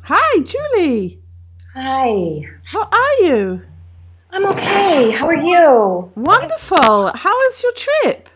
Hi, Julie. Hi. How are you? I'm okay. How are you? Wonderful. How was your trip?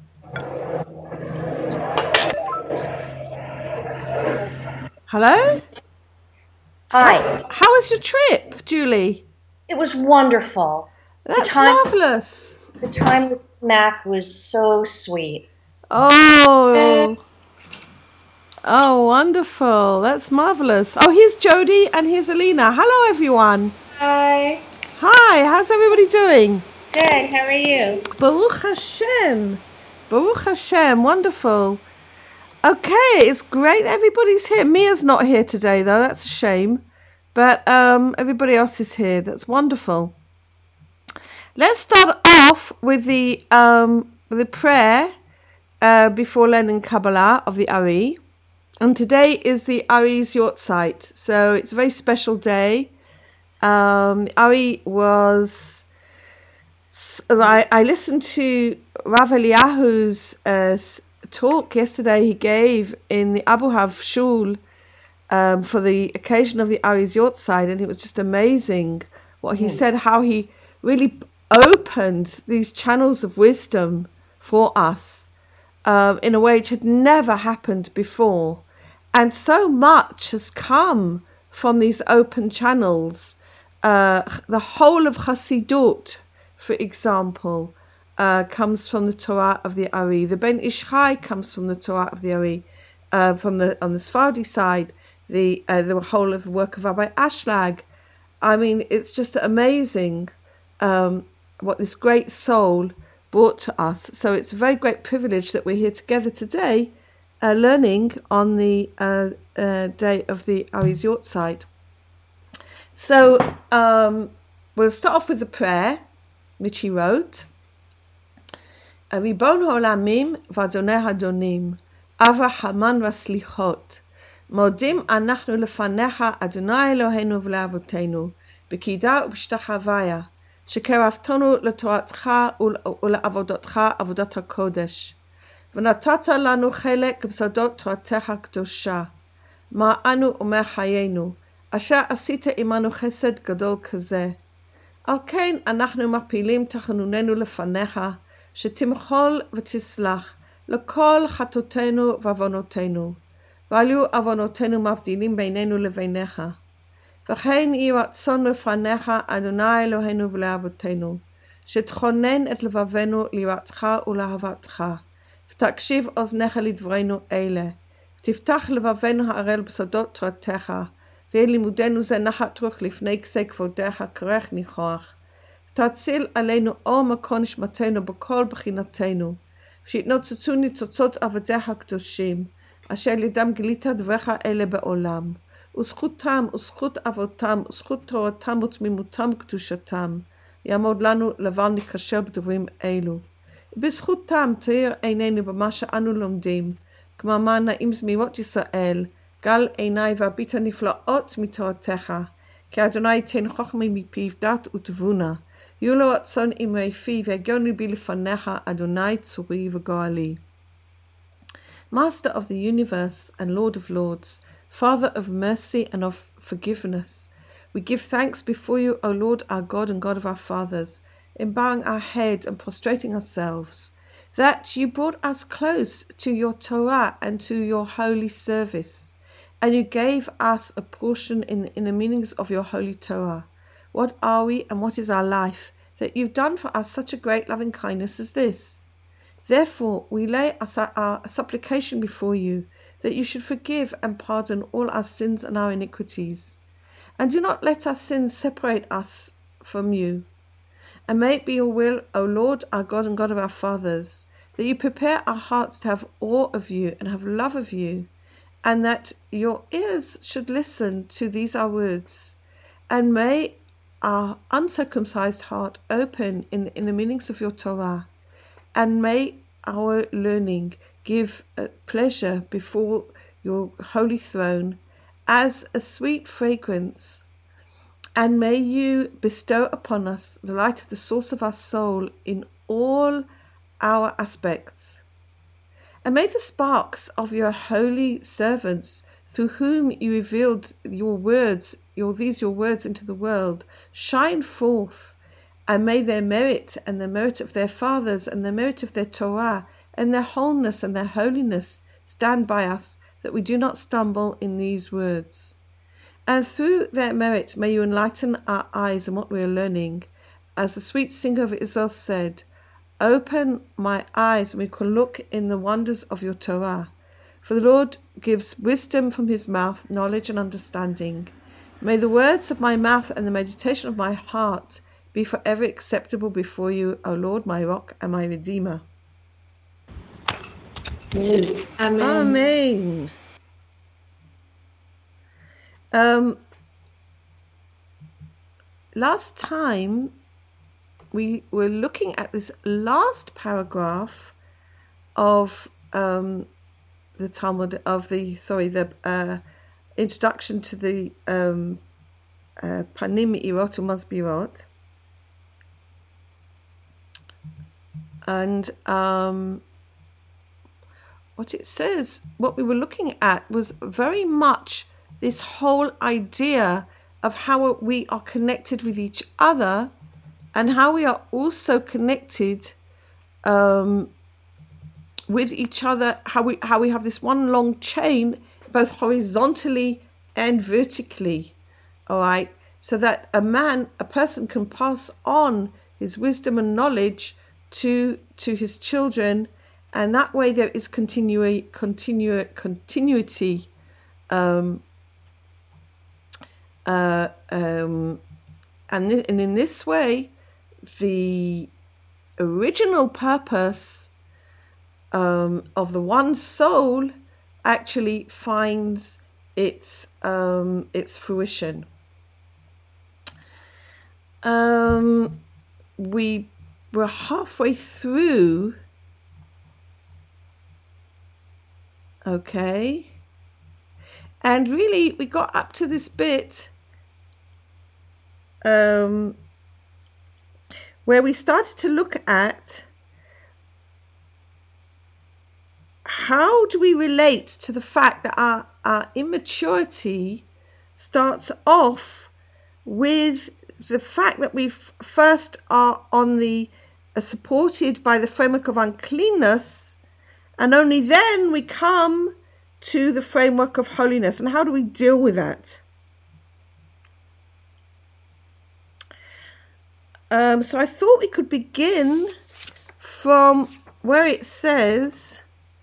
Hello? How, Hi. how was your trip, Julie? It was wonderful. The That's time marvelous. the time with Mac was so sweet. Oh, oh, wonderful. That's marvelous. Oh, here's Jody and here's Alina. Hello, everyone. Hi. Hi, how's everybody doing? Good. How are you? Baruch Hashem. Baruch Hashem. Wonderful. Okay, it's great everybody's here. Mia's not here today, though. That's a shame. But everybody else is here. That's wonderful. Let's start off with the prayer before learning Kabbalah of the Ari. And today is the Ari's Yortzeit. So it's a very special day. Ari was... I listened to Rav Eliyahu's talk yesterday he gave in the Abu Hav Shul for the occasion of the Ari's Yortzeit, and it was just amazing what he said, how he really opened these channels of wisdom for us in a way which had never happened before. And so much has come from these open channels. The whole of Chassidut, for example, comes from the Torah of the Ari. The Ben Ish Chai comes from the Torah of the Ari. On the Sephardi side, the whole of the work of Rabbi Ashlag. I mean, it's just amazing what this great soul brought to us. So it's a very great privilege that we're here together today, learning on the day of the Ari's Yortzeit. So we'll start off with the prayer, which he wrote. ריבון העולמים ואדוני האדונים, אברהם והסליחות, מודים אנחנו לפניך, אדוני אלוהינו ולאבותינו, בקידה ובשתחוויה, שקרבתנו לתורתך ולעבודתך, עבודת הקודש. ונתת לנו חלק בסודות תורתך הקדושה, מה אנו אומר חיינו, אשר עשית עמנו חסד גדול כזה. על כן אנחנו מפילים תחנוננו לפניך, שתמחול ותסלח לכל חטאותינו ועוונותינו, והיו עוונותינו מבדילים בינינו לביניך. וכן יהי רצון לפניך, אדוני אלוהינו ולאבותינו, שתכונן את לבבנו ליראתך ולאהבתך, ותקשיב אוזניך לדברינו אלה, ותפתח לבבנו הערל בסודות תורתך, ויהיה לימודנו זה נחת רוח לפני כסי כבודך כרך ניחוח. תציל עלינו אור מקור נשמתנו בכל בחינתנו, שיתנוצצו ניצוצות עבדיך הקדושים, אשר לידם גילית דבריך אלה בעולם, וזכותם וזכות אבותם וזכות תורתם ותמימותם וקדושתם, יעמוד לנו לבל נכשל בדברים אלו. בזכותם תאיר עינינו במה שאנו לומדים, כמו מה נעים זמירות ישראל, גל עיני והביט הנפלאות מתורתך, כי אדוני ייתן חוכמה מפיו דת ותבונה, יהיו לו רצון אמרי פי והגיון ליבי לפניך, אדוני צורי וגואלי. Master of the universe and Lord of lords, Father of mercy and of forgiveness, we give thanks before you, O Lord, our God and God of our fathers, in bowing our head and prostrating ourselves, that you brought us close to your Torah and to your holy service, and you gave us a portion in the meanings of your holy Torah. What are we and what is our life, that you've done for us such a great loving kindness as this? Therefore, we lay our supplication before you, that you should forgive and pardon all our sins and our iniquities. And do not let our sins separate us from you. And may it be your will, O Lord, our God and God of our fathers, that you prepare our hearts to have awe of you and have love of you, and that your ears should listen to these our words. And may our uncircumcised heart open in the meanings of your Torah, and may our learning give pleasure before your holy throne as a sweet fragrance, and may you bestow upon us the light of the source of our soul in all our aspects. And may the sparks of your holy servants through whom you revealed your words, your words into the world, shine forth, and may their merit and the merit of their fathers and the merit of their Torah and their wholeness and their holiness stand by us, that we do not stumble in these words. And through their merit may you enlighten our eyes in what we are learning. As the sweet singer of Israel said, open my eyes and we can look in the wonders of your Torah. For the Lord gives wisdom from his mouth, knowledge and understanding. May the words of my mouth and the meditation of my heart be forever acceptable before you, O Lord, my rock and my redeemer. Amen. Amen. Last time we were looking at this last paragraph of the Talmud, of the introduction to the Panim Me'irot U'Masbirot, and what it says, what we were looking at was very much this whole idea of how we are connected with each other and how we are also connected with each other, how we have this one long chain, both horizontally and vertically, all right, so that a person can pass on his wisdom and knowledge to his children, and that way there is continuity. And in this way, the original purpose of the one soul actually finds its fruition. We were halfway through. Okay. And really, we got up to this bit where we started to look at how do we relate to the fact that our immaturity starts off with the fact that we first are supported by the framework of uncleanness, and only then we come to the framework of holiness. And how do we deal with that? So I thought we could begin from where it says,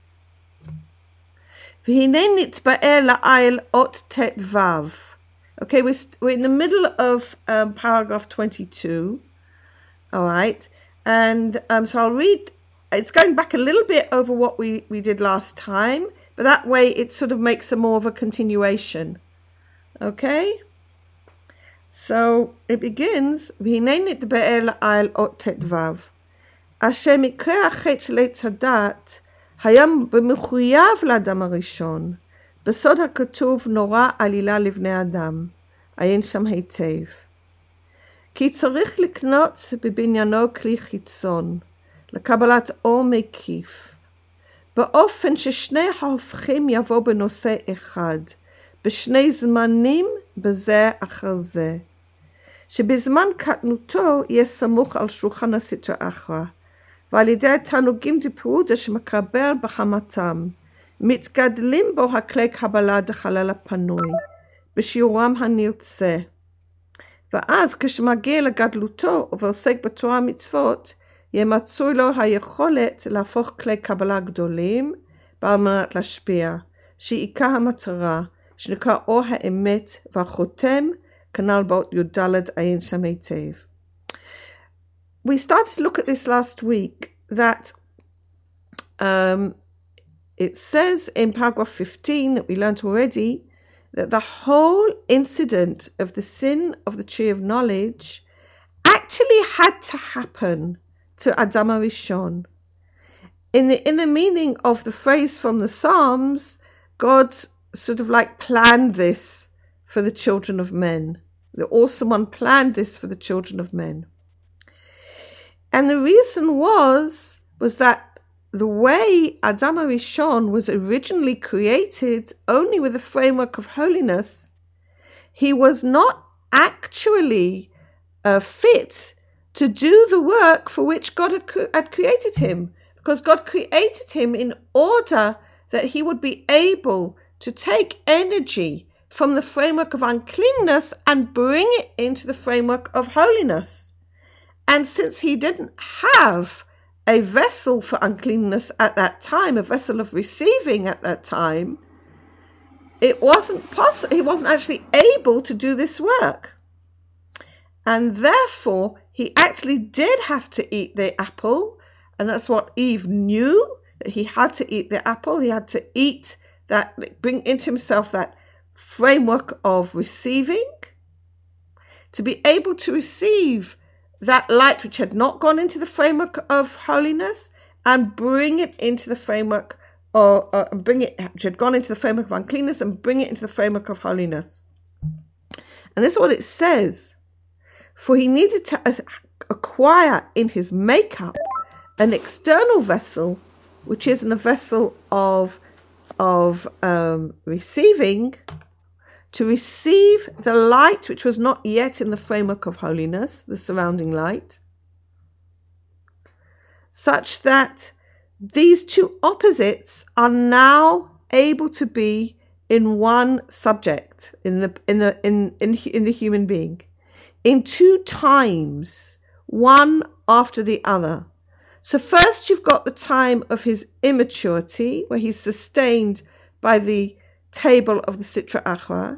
V'hinei nitba'er la'ayil ot tet vav. Okay, we're in the middle of paragraph 22. All right, and so I'll read. It's going back a little bit over what we did last time, but that way it sort of makes a more of a continuation. Okay? So it begins, V'hinei nitba'er la'ayil ot tet vav. Asher mikra achet shel etz hadat hayam b'mechuyav לאדם הראשון. בסוד הכתוב נורא עלילה לבני אדם. עיין שם היטב. כי צריך לקנות בבניינו כלי חיצון, לקבלת אור מקיף, באופן ששני ההופכים יבוא בנושא אחד, בשני זמנים בזה אחר זה, שבזמן קטנותו יהיה סמוך על שולחן הסטרא אחרא, ועל ידי התענוגים דפרודה שמקבל בחמתם, מתגדלים בו הכלי קבלה דחלל הפנוי, בשיעורם הנרצה. ואז כשמגיע לגדלותו ועוסק בתורה מצוות, יהיה מצוי לו היכולת להפוך כלי קבלה גדולים, ועל מנת להשפיע, שעיקר המטרה, שנקרא אור האמת והחותם, כנ"ל באות י"ד עיין שם היטב. We started to look at this last week, that it says in paragraph 15 that we learned already, that the whole incident of the sin of the tree of knowledge actually had to happen to Adam HaRishon. In the inner meaning of the phrase from the Psalms, God sort of like planned this for the children of men. The awesome one planned this for the children of men. And the reason was that the way Adam HaRishon was originally created only with a framework of holiness, he was not actually fit to do the work for which God had created him, because God created him in order that he would be able to take energy from the framework of uncleanness and bring it into the framework of holiness. And since he didn't have a vessel for uncleanness at that time, a vessel of receiving at that time, it wasn't possible. He wasn't actually able to do this work. And therefore, he actually did have to eat the apple. And that's what Eve knew, that he had to eat the apple. He had to eat that, bring into himself that framework of receiving, to be able to receive that light which had not gone into the framework of holiness and bring it into the framework, or which had gone into the framework of uncleanness and bring it into the framework of holiness. And this is what it says. For he needed to acquire in his makeup an external vessel, which isn't a vessel of receiving, to receive the light which was not yet in the framework of holiness, the surrounding light, such that these two opposites are now able to be in one subject, in the human being, in two times, one after the other. So first you've got the time of his immaturity, where he's sustained by the table of the Sitra Achra,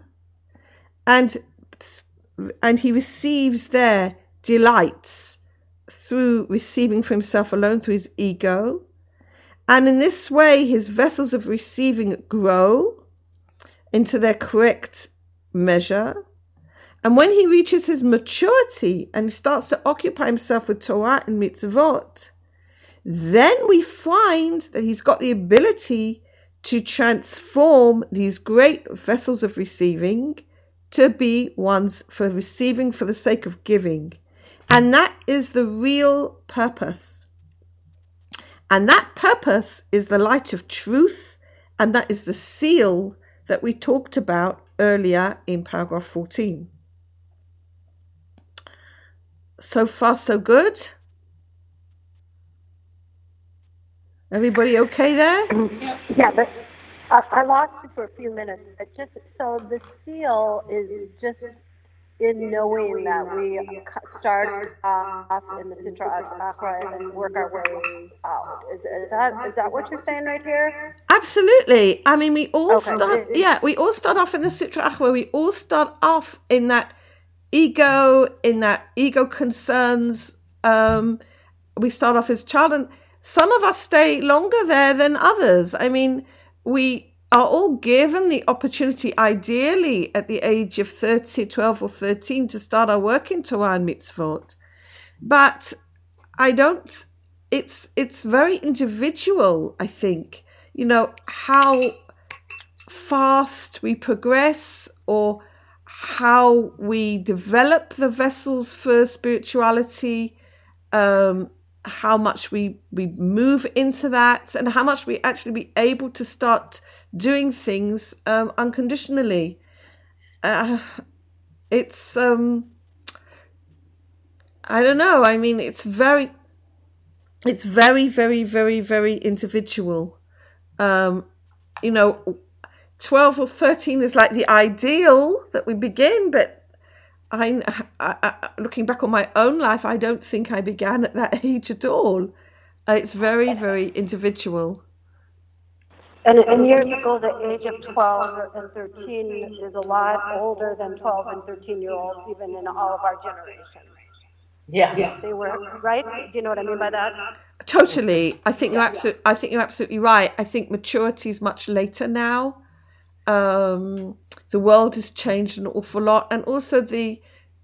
and he receives there delights through receiving for himself alone, through his ego. And in this way, his vessels of receiving grow into their correct measure. And when he reaches his maturity and he starts to occupy himself with Torah and mitzvot, then we find that he's got the ability to transform these great vessels of receiving to be ones for receiving for the sake of giving. And that is the real purpose. And that purpose is the light of truth, and that is the seal that we talked about earlier in paragraph 14. So far, so good? Everybody okay there? Yeah, but I lost you for a few minutes. So the seal is just in knowing that we start off in the Sitra Achra and work our way out. Is that what you're saying right here? Absolutely. I mean, we all start off in the Sitra Achra. We all start off in that ego concerns. We start off as child, and some of us stay longer there than others. I mean, we are all given the opportunity, ideally at the age of 12 or 13, to start our work in Torah and mitzvot. But it's very individual, I think, how fast we progress or how we develop the vessels for spirituality, how much we move into that, and how much we actually be able to start doing things unconditionally. It's I don't know. I mean, it's very, very, very, very individual. 12 or 13 is like the ideal that we begin, but I looking back on my own life, I don't think I began at that age at all. It's very, very individual. And years ago, the age of 12 and 13 is a lot older than 12 and 13-year-olds, even in all of our generations. Yeah. They were, right? Do you know what I mean by that? Totally. I think you're absolutely right. I think maturity is much later now. The world has changed an awful lot, and also the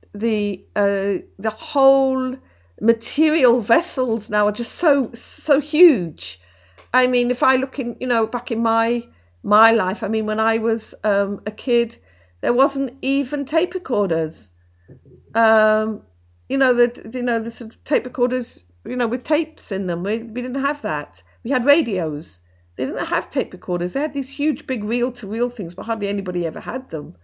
whole material vessels now are just so huge. I mean, if I look in, back in my life, I mean, when I was a kid, there wasn't even tape recorders. The sort of tape recorders, with tapes in them. We didn't have that. we had radios. They didn't have tape recorders. They had these huge, big reel-to-reel things, but hardly anybody ever had them.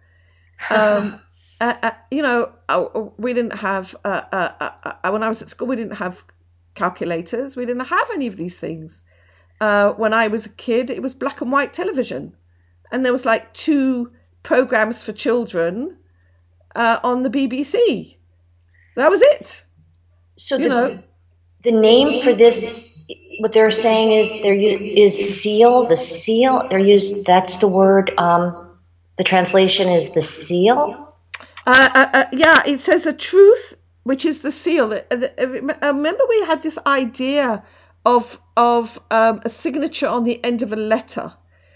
We didn't have, when I was at school, we didn't have calculators. We didn't have any of these things. When I was a kid, it was black and white television. And there was like 2 programs for children on the BBC. That was it. So the name for this, what they're saying is seal. The seal that's the word. The translation is the seal. Yeah, it says a truth, which is the seal. Remember, we had this idea of a signature on the end of a letter.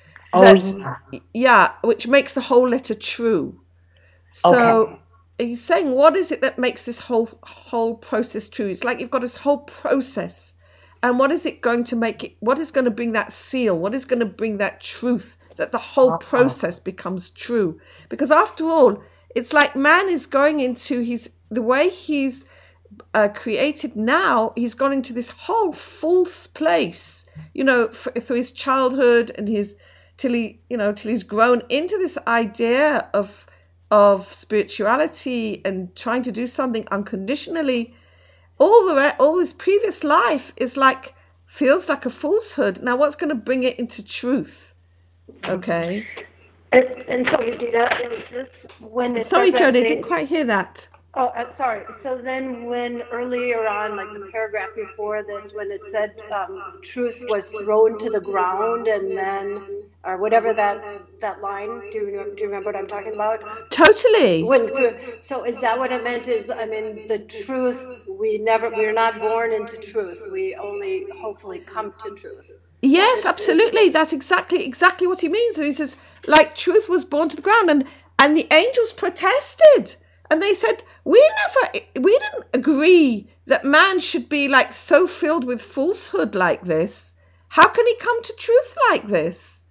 Which makes the whole letter true. So he's saying, what is it that makes this whole process true? It's like you've got this whole process, and what is it going to make it? What is going to bring that seal? What is going to bring that truth, that the whole process becomes true? Because after all, it's like man is going into the way he's created now. He's gone into this whole false place, through his childhood and till he's grown into this idea of spirituality and trying to do something unconditionally. All this previous life feels like a falsehood. Now, what's going to bring it into truth? Okay. And so, Yudita, is this when it Sorry, Joni, I didn't quite hear that. Oh, sorry. So then when earlier on, like the paragraph before this, when it said truth was thrown to the ground and then, or whatever that line, do you remember what I'm talking about? Totally. So is that what it meant? The truth, we're not born into truth. We only hopefully come to truth. Yes, absolutely. That's exactly what he means. So he says, like, truth was born to the ground, and the angels protested. And they said, we didn't agree that man should be like so filled with falsehood like this. How can he come to truth like this?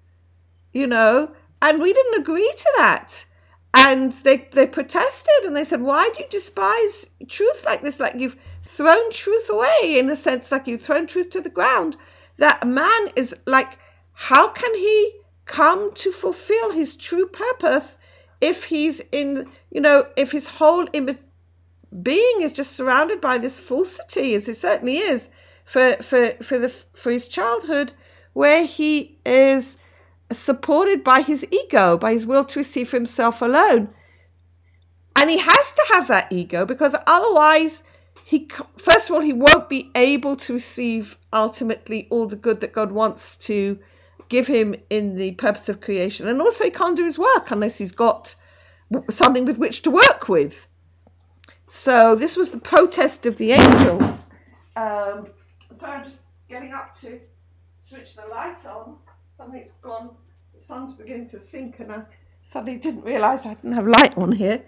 And we didn't agree to that. And they protested, and they said, why do you despise truth like this? Like you've thrown truth away, in a sense, like you've thrown truth to the ground. That man is like, how can he come to fulfill his true purpose if he's if his whole being is just surrounded by this falsity, as it certainly is for his childhood, where he is supported by his ego, by his will to receive for himself alone. And he has to have that ego, because otherwise, first of all, he won't be able to receive ultimately all the good that God wants to give him in the purpose of creation. And also he can't do his work unless he's got something with which to work with. So this was the protest of the angels. So I'm just getting up to switch the lights on. Something's gone. The sun's beginning to sink, and I suddenly didn't realise I didn't have light on here.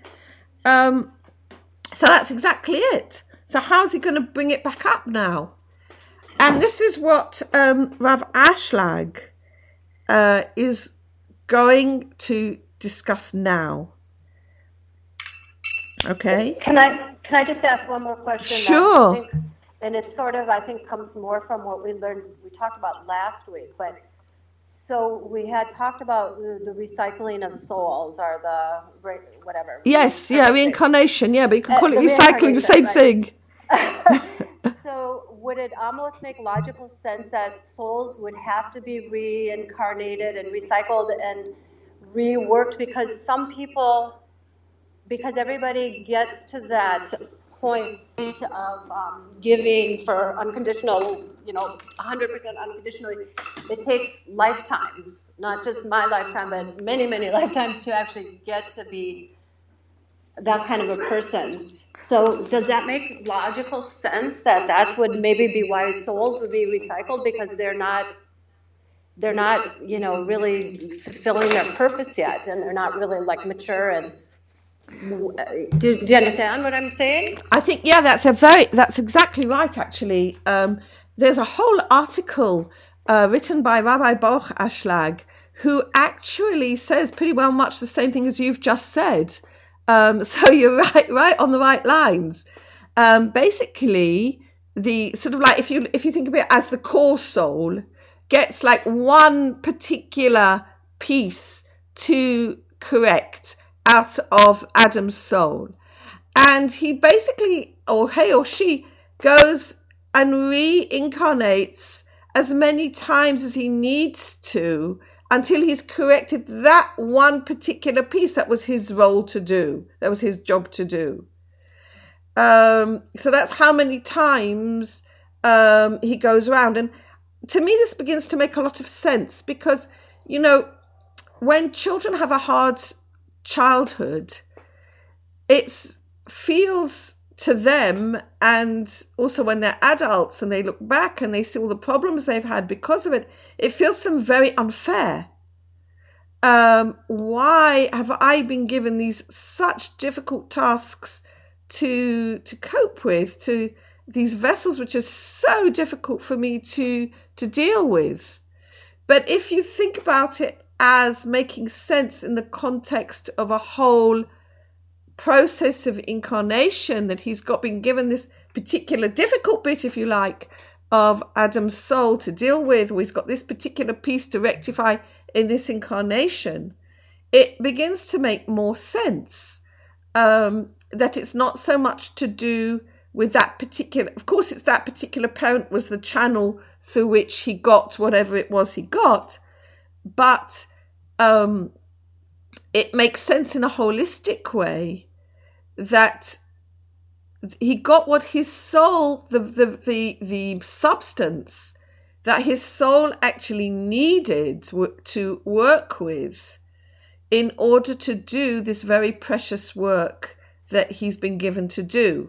So that's exactly it. So how's he going to bring it back up now? And this is what Rav Ashlag is going to discuss now. Okay. Can I just ask one more question? Sure. And it sort of, I think, comes more from what we talked about last week. But so we had talked about the recycling of souls, or the whatever. Yes, reincarnation. Yeah, but you can call it recycling, the same thing. So would it almost make logical sense that souls would have to be reincarnated and recycled and reworked, because everybody gets to that point of giving for unconditional, 100% unconditionally. It takes lifetimes, not just my lifetime, but many, many lifetimes to actually get to be that kind of a person. So does that make logical sense that that's would maybe be why souls would be recycled, because they're not really fulfilling their purpose yet, and they're not really like mature and do you understand what I'm saying? I think that's exactly right, actually. There's a whole article written by Rabbi Baruch Ashlag, who actually says pretty well much the same thing as you've just said. So you're right on the right lines. Basically, the sort of like if you think of it as the core soul, gets like one particular piece to correct out of Adam's soul. And he basically, or he or she, goes and reincarnates as many times as he needs to until he's corrected that one particular piece that was his role to do, that was his job to do. So that's how many times he goes around. And to me, this begins to make a lot of sense because, you know, when children have a hard childhood, it feels to them, and also when they're adults and they look back and they see all the problems they've had because of it, it feels to them very unfair. Why have I been given these such difficult tasks to cope with, to these vessels which are so difficult for me to deal with? But if you think about it as making sense in the context of a whole process of incarnation, that he's been given this particular difficult bit, if you like, of Adam's soul to deal with, or he's got this particular piece to rectify in this incarnation, it begins to make more sense. That it's not so much to do with that particular, of course it's that particular parent was the channel through which he got whatever it was he got, but it makes sense in a holistic way that he got what his soul, the substance that his soul actually needed to work with in order to do this very precious work that he's been given to do.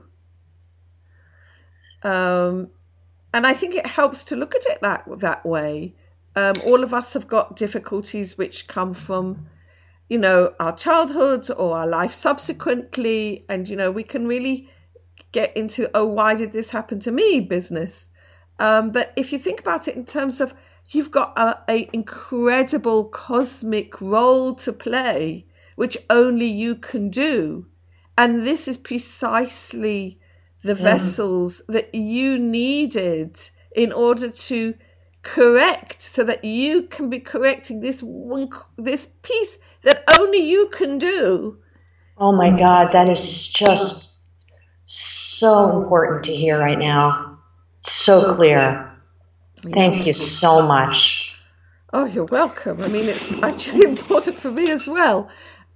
And I think it helps to look at it that way. All of us have got difficulties which come from, you know, our childhood or our life subsequently. And, you know, we can really get into, oh, why did this happen to me business? But if you think about it in terms of you've got a incredible cosmic role to play, which only you can do. And this is precisely the vessels that you needed in order to correct, so that you can be correcting this piece that only you can do. Oh my God, that is just so important to hear right now. So clear. Thank you so much. Oh, you're welcome. I mean, it's actually important for me as well.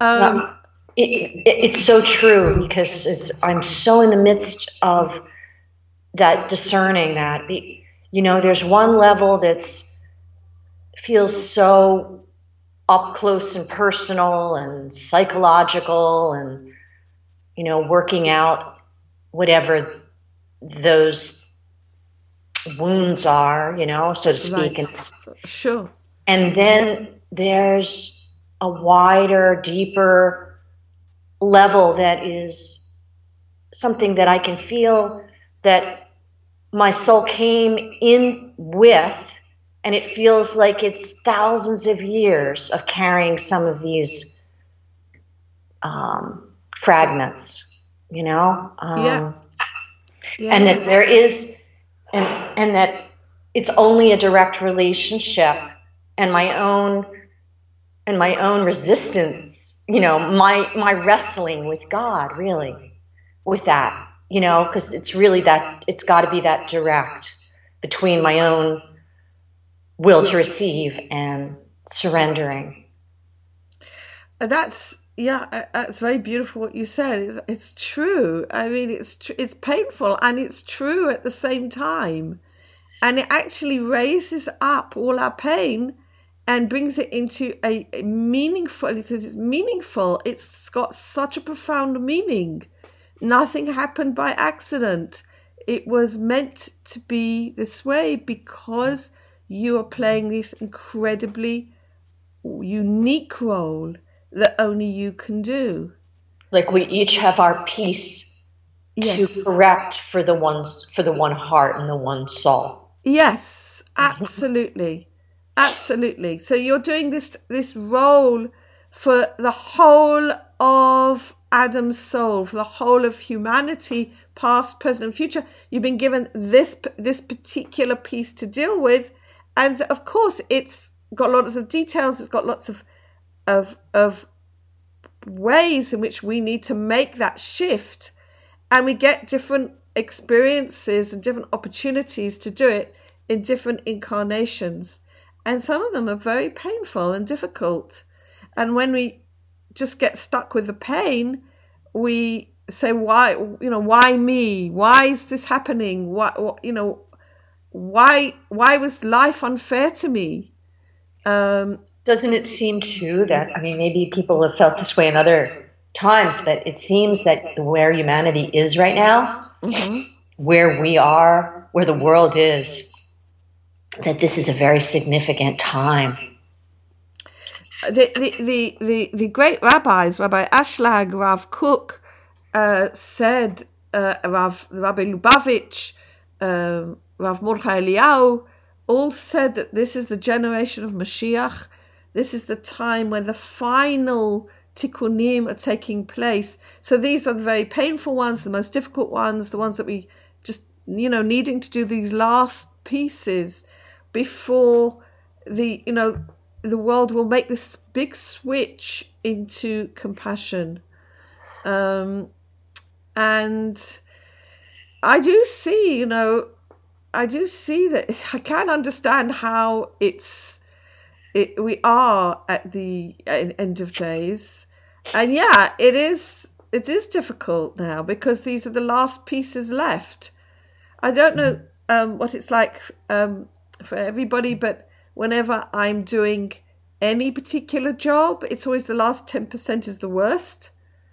It's so true, because I'm so in the midst of that, discerning that. You know, there's one level that feels so up close and personal and psychological and, you know, working out whatever those wounds are, you know, so to speak. Right. And sure. And then there's a wider, deeper level that is something that I can feel that my soul came in with, and it feels like it's thousands of years of carrying some of these fragments, you know? Yeah. And that there is, and that it's only a direct relationship, and my own resistance, you know, my wrestling with God, really, with that, you know, because it's really that, it's got to be that direct between my own will to receive and surrendering. That's very beautiful what you said. It's true. I mean, it's painful and it's true at the same time. And it actually raises up all our pain and brings it into a meaningful, because it's meaningful. It's got such a profound meaning. Nothing happened by accident. It was meant to be this way because you are playing this incredibly unique role that only you can do. Like we each have our piece to correct for the one heart and the one soul. Yes, absolutely. Absolutely. So you're doing this role for the whole of Adam's soul, for the whole of humanity, past, present, and future. You've been given this particular piece to deal with, And of course, it's got lots of details. It's got lots of ways in which we need to make that shift, and we get different experiences and different opportunities to do it in different incarnations. And some of them are very painful and difficult. And when we just get stuck with the pain, we say, why me? Why is this happening? Why was life unfair to me? Doesn't it seem too that, I mean, maybe people have felt this way in other times, but it seems that where humanity is right now, where we are, where the world is, that this is a very significant time. The great rabbis, Rabbi Ashlag, Rav Kook, said, Rabbi Lubavitch, Rav Mordechai Eliyahu, all said that this is the generation of Mashiach. This is the time when the final tikkunim are taking place. So these are the very painful ones, the most difficult ones, the ones that we just, needing to do these last pieces before the world will make this big switch into compassion. And I do see, that I can understand how we are at the end of days. And yeah, it is difficult now because these are the last pieces left. I don't know what it's like for everybody, but whenever I'm doing any particular job, it's always the last 10% is the worst.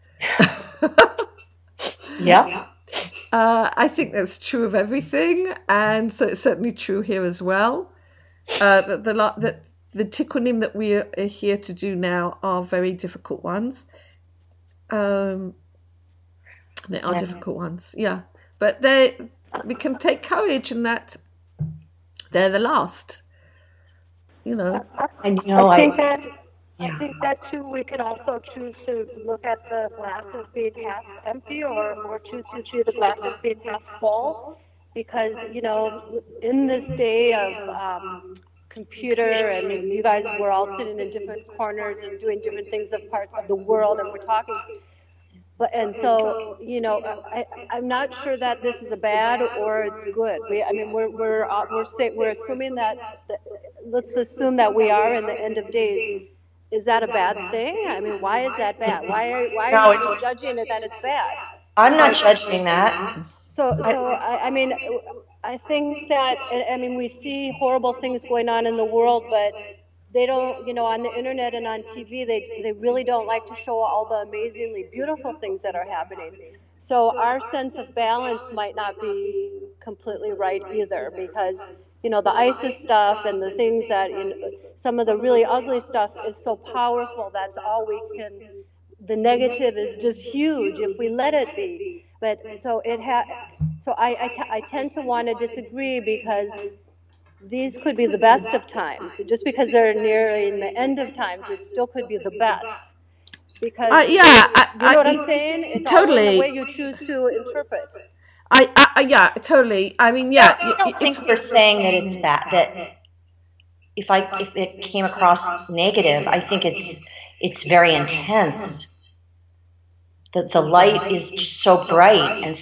Yeah. I think that's true of everything, and so it's certainly true here as well. The tikkunim that we are here to do now are very difficult ones. They are difficult ones, yeah. But we can take courage in that they're the last. I think that too, we can also choose to look at the glass as being half empty or choose to see the glass as being half full, because, in this day of computer, and you guys were all sitting in different corners and doing different things of parts of the world, and we're talking. I'm not sure that this is a bad or it's good. We're assuming that, let's assume that we are in the end of days. Is that a bad thing? I mean, why is that bad? Why are you judging it that it's bad? I'm not judging that. I think that, we see horrible things going on in the world, but they don't, on the internet and on TV, they really don't like to show all the amazingly beautiful things that are happening. So our sense of balance might not be completely right either, because, the ISIS stuff and the things that, some of the really ugly stuff is so powerful. That's all we can, the negative is just huge if we let it be. But so I tend to want to disagree, because these could be the best of times. Just because they're nearing the end of times, it still could be the best. Because you know what I'm saying? It's totally all in the way you choose to interpret. Yeah, totally. I mean, yeah. I don't think you're saying that it's bad. That if it came across negative, I think it's very intense. The light is just so bright, and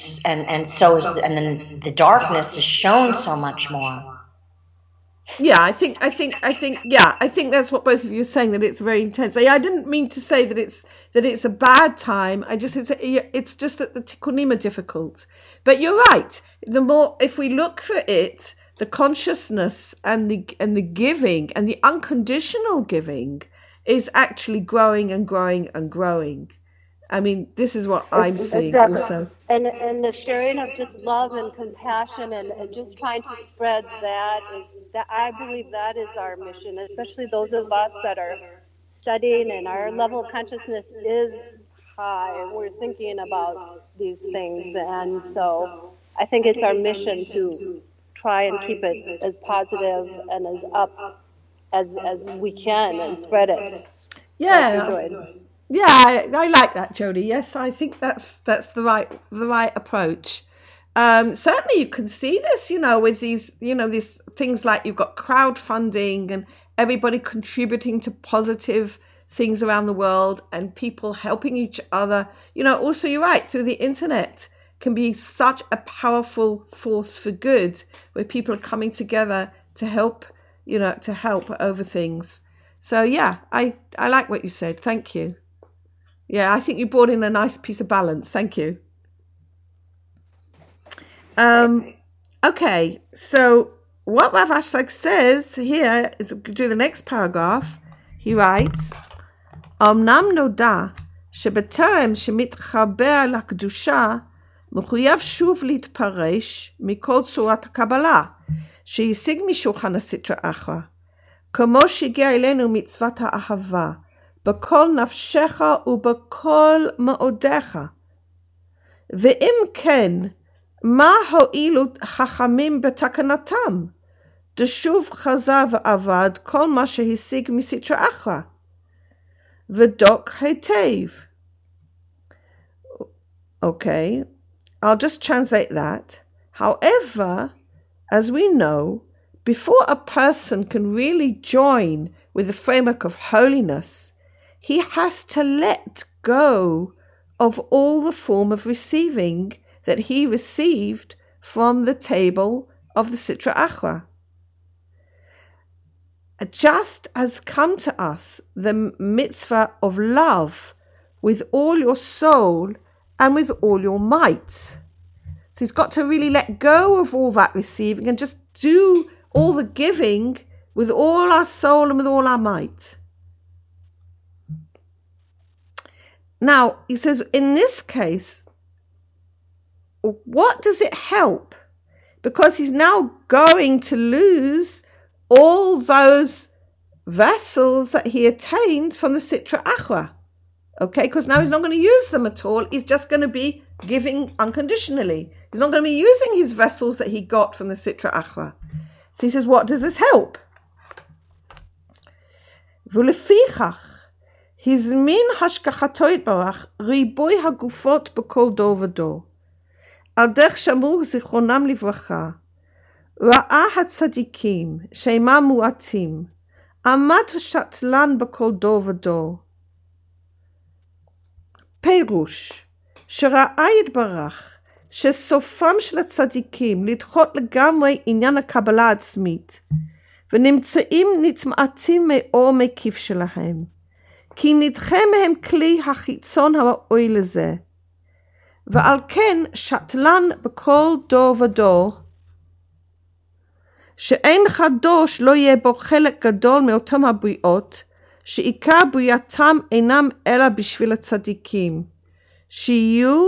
then the darkness is shown so much more. Yeah, I think that's what both of you are saying, that it's very intense. I didn't mean to say that it's a bad time. It's just that the tikkunim are difficult. But you're right. The more, if we look for it, the consciousness and the giving and the unconditional giving is actually growing and growing and growing. I mean, this is what I'm seeing also. And the sharing of just love and compassion and just trying to spread that I believe that is our mission, especially those of us that are studying and our level of consciousness is high. We're thinking about these things. And so I think it's our mission to try and keep it as positive and as up as we can and spread it. Yeah. Yeah, I like that, Jody. Yes, I think that's the right approach. certainly you can see this, with these, these things like you've got crowdfunding and everybody contributing to positive things around the world and people helping each other. Also you're right, through the internet can be such a powerful force for good, where people are coming together to help, to help over things. So yeah, I like what you said. Thank you. Yeah, I think you brought in a nice piece of balance. Thank you. Okay, so what Rav Ashlag says here is, do the next paragraph. He writes, אמנם נודע שבטרם שמתחבר לקדושה מחויב שוב להתפרש מכל צורת הקבלה שהשיג משולחן הסטרא אחרא, כמו שהגיע אלינו מצוות האהבה בכל נפשך ובכל מאודיך. ואם כן, מה הועילו חכמים בתקנתם? דשוב חזר ועבד כל מה שהשיג מסטרא אחרא. ודוק היטב. Okay, I'll just translate that. However, as we know, before a person can really join with the framework of holiness, he has to let go of all the form of receiving that he received from the table of the Sitra Achra. Just as come to us the mitzvah of love with all your soul and with all your might. So he's got to really let go of all that receiving and just do all the giving with all our soul and with all our might. Now, he says, in this case, what does it help? Because he's now going to lose all those vessels that he attained from the Sitra Achra. Okay, because now he's not going to use them at all. He's just going to be giving unconditionally. He's not going to be using his vessels that he got from the Sitra Achra. So he says, what does this help? V'lefichach הזמין השגחתו יתברך ריבוי הגופות בכל דור ודור. על דרך שמור זיכרונם לברכה, ראה הצדיקים שעמם מועטים, עמד ושתלן בכל דור ודור. פירוש, שראה יתברך שסופם של הצדיקים לדחות לגמרי עניין הקבלה העצמית, ונמצאים נתמעטים מאור מקיף שלהם, כי נדחה מהם כלי החיצון הראוי לזה, ועל כן שתלן בכל דור ודור, שאין לך דור שלא יהיה בו חלק גדול מאותם הבריאות, שעיקר בריאתם אינם אלא בשביל הצדיקים, שיהיו,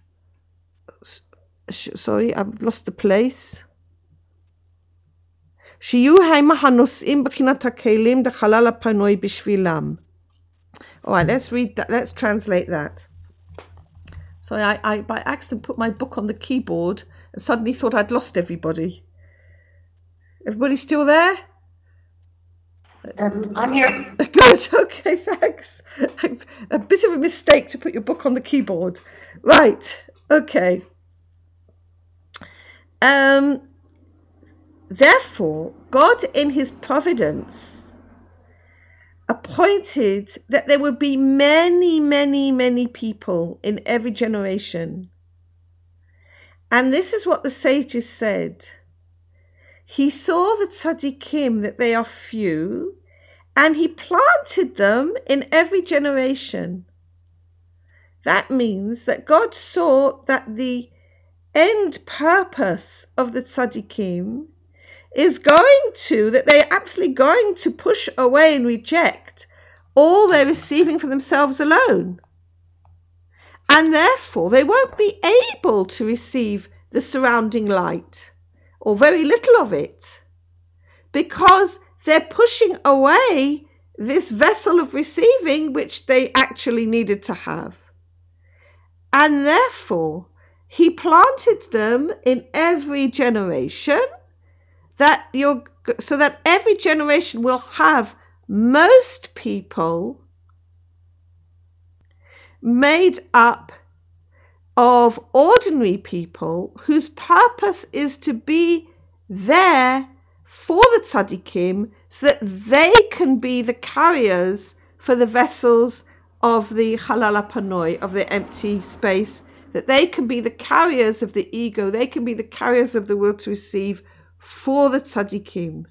sorry, I've lost the place, שיהיו הם הנושאים בחינת הכלים לחלל הפנוי בשבילם. All right, let's read that. Let's translate that. So I by accident put my book on the keyboard and suddenly thought I'd lost everybody. Everybody still there? I'm here. Good. Okay, thanks. A bit of a mistake to put your book on the keyboard. Right. Okay. Therefore, God in his providence appointed that there would be many, many, many people in every generation. And this is what the sages said. He saw the tzaddikim, that they are few, and he planted them in every generation. That means that God saw that the end purpose of the tzaddikim is that they're absolutely going to push away and reject all they're receiving for themselves alone. And therefore, they won't be able to receive the surrounding light, or very little of it, because they're pushing away this vessel of receiving which they actually needed to have. And therefore, he planted them in every generation, so that every generation will have most people made up of ordinary people whose purpose is to be there for the tzaddikim so that they can be the carriers for the vessels of the halal panoi, of the empty space, that they can be the carriers of the ego, they can be the carriers of the will to receive for the tzaddikim.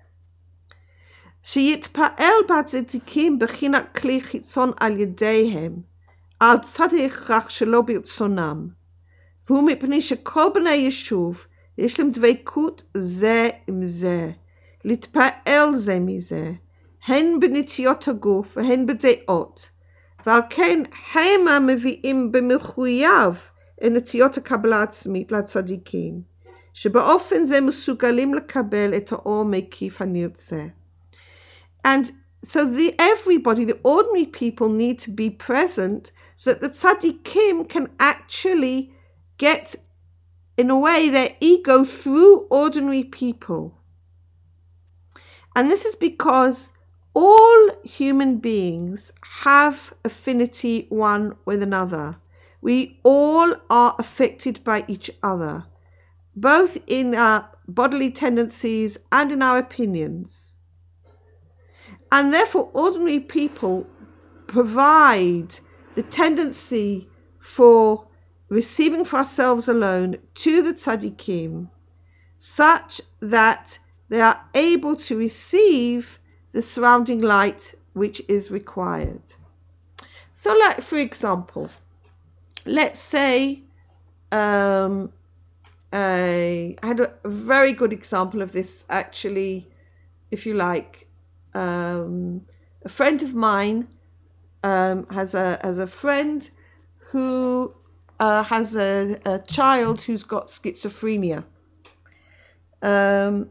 שיתפעל בצדיקים בחינת כלי חיצון על ידיהם, על צד ההכרח שלא ברצונם, והוא מפני שכל בני יישוב יש להם דבקות זה עם זה, להתפעל זה מזה, הן בנטיות הגוף והן בדעות, ועל כן הם מביאים במחויב את נטיות הקבלה עצמית לצדיקים, שבאופן זה מסוגלים לקבל את האור מקיף הנרצה. And so everybody, the ordinary people, need to be present so that the tzaddikim can actually get, in a way, their ego through ordinary people. And this is because all human beings have affinity one with another. We all are affected by each other, both in our bodily tendencies and in our opinions. And therefore, ordinary people provide the tendency for receiving for ourselves alone to the tzaddikim, such that they are able to receive the surrounding light which is required. So, like, for example, let's say I had a very good example of this, actually, if you like. A friend of mine has a friend who has a child who's got schizophrenia, and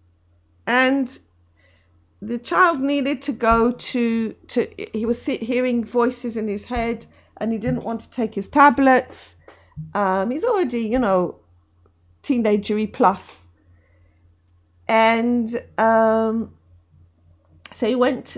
the child needed to go to he was hearing voices in his head, and he didn't want to take his tablets. He's already, teenagery plus, and so he went.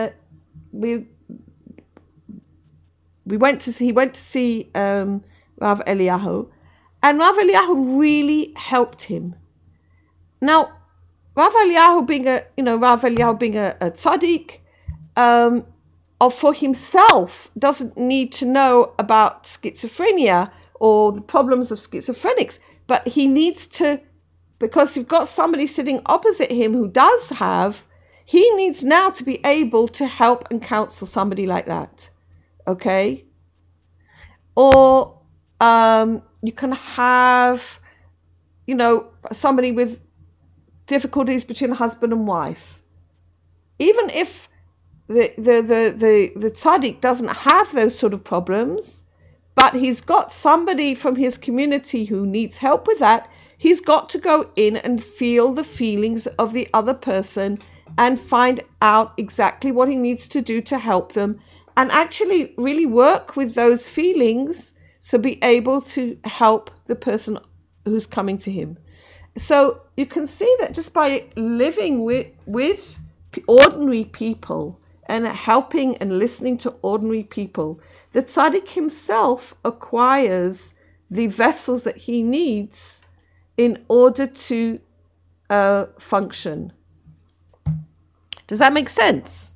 He went to see Rav Eliyahu, and Rav Eliyahu really helped him. Now, Rav Eliyahu being a tzaddik, for himself doesn't need to know about schizophrenia or the problems of schizophrenics, but he needs to, because you've got somebody sitting opposite him who does have. He needs now to be able to help and counsel somebody like that, okay? Or you can have, somebody with difficulties between husband and wife. Even if the tzaddik doesn't have those sort of problems, but he's got somebody from his community who needs help with that, he's got to go in and feel the feelings of the other person and find out exactly what he needs to do to help them, and actually really work with those feelings to be able to help the person who's coming to him. So you can see that just by living with ordinary people and helping and listening to ordinary people, the tzaddik himself acquires the vessels that he needs in order to function. Does that make sense?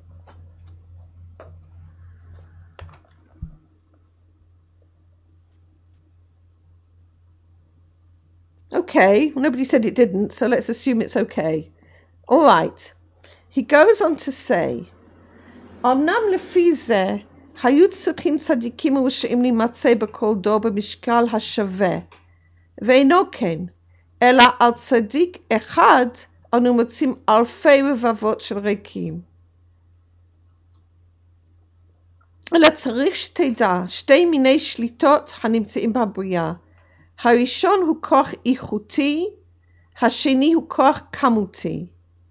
Okay, nobody said it didn't, so let's assume it's okay. All right. He goes on to say, אמנם לפי זה, היו צריכים צדיקים ורשעים להימצא בכל דור במשקל השווה, ואינו כן, אלא על צדיק אחד אנו מוצאים אלפי רבבות של ריקים. אלא צריך שתדע שתי מיני שליטות הנמצאים בבריאה. הראשון הוא כוח איכותי, השני הוא כוח כמותי.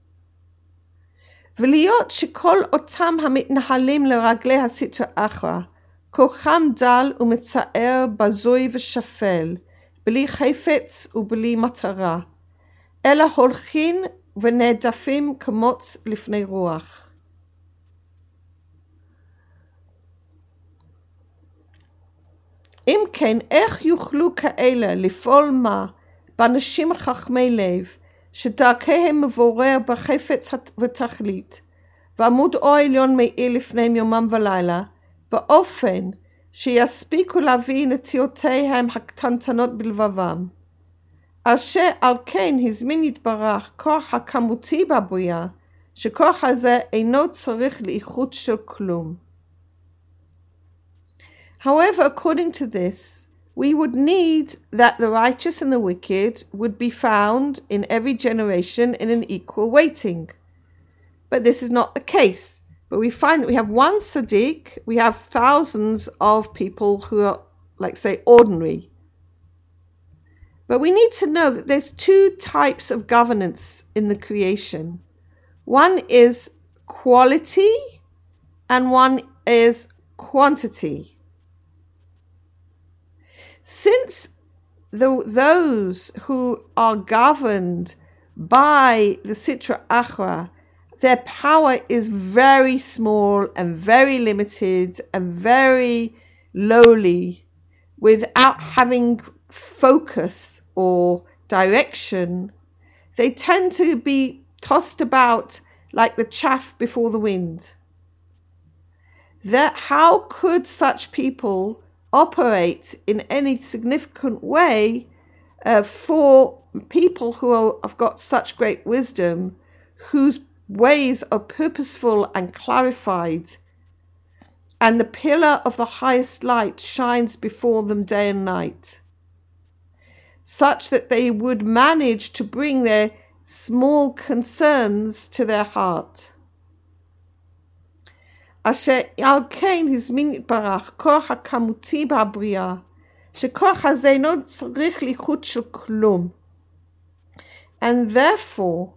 ולהיות שכל אותם המתנהלים לרגלי הסטרא אחרא, כוחם דל ומצער, בזוי ושפל, בלי חפץ ובלי מטרה, אלא הולכים ונעדפים כמוץ לפני רוח. אם כן, איך יוכלו כאלה לפעול מה באנשים חכמי לב, שדרכיהם מבורר בחפץ ותכלית, ועמוד אור עליון מאיר לפניהם יומם ולילה, באופן שיספיקו להביא נטיותיהם הקטנטנות בלבבם. אשר על כן הזמין יתברך כוח הכמותי בבריאה, שכוח הזה אינו צריך לאיכות של כלום. However, according to this, we would need that the righteous and the wicked would be found in every generation in an equal weighting. But this is not the case. But we find that we have one Sadiq, we have thousands of people who are, like say, ordinary. But we need to know that there's two types of governance in the creation. One is quality and one is quantity. Since those who are governed by the Sitra Achra, their power is very small and very limited and very lowly, without having focus or direction, they tend to be tossed about like the chaff before the wind. How could such people operate in any significant way for people who have got such great wisdom, whose ways are purposeful and clarified, and the pillar of the highest light shines before them day and night, such that they would manage to bring their small concerns to their heart. אשר על כן הזמין יתברך כוח הכמותי בבריאה, שכוח הזה אינו צריך לאיכות של כלום. And therefore,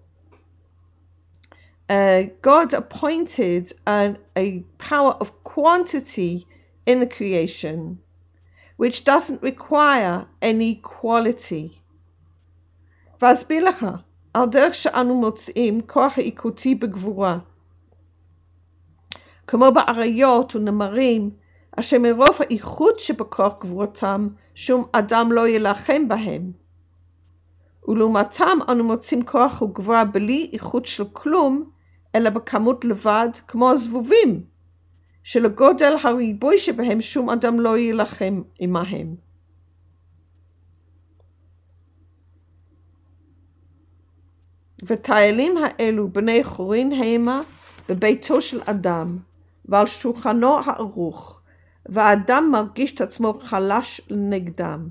God appointed a power of quantity in the creation, which doesn't require any quality. ואסביר לך, על דרך שאנו מוצאים כוח העיקותי בגבורה, כמו באריות ונמרים, אשר מרוב האיכות שבכוח גבורתם, שום אדם לא ילחם בהם. ולעומתם אנו מוצאים כוח וגבורה בלי איכות של כלום, אלא בכמות לבד, כמו הזבובים, שלגודל הריבוי שבהם שום אדם לא ילחם עמהם. ותאלים האלו בני חורין המה בביתו של אדם, ועל שולחנו הערוך, והאדם מרגיש את עצמו חלש נגדם.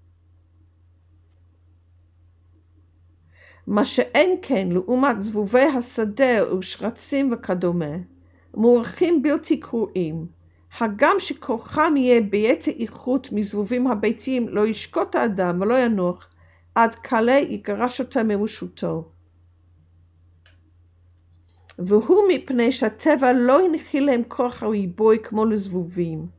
מה שאין כן לעומת זבובי השדה ושרצים וכדומה, מוערכים בלתי קרואים, הגם שכוחם יהיה ביתר איכות מזבובים הביתיים, לא ישקוט האדם ולא ינוח, עד כלה יגרש אותה מרשותו. והוא מפני שהטבע לא הנחיל להם כוח הריבוי כמו לזבובים.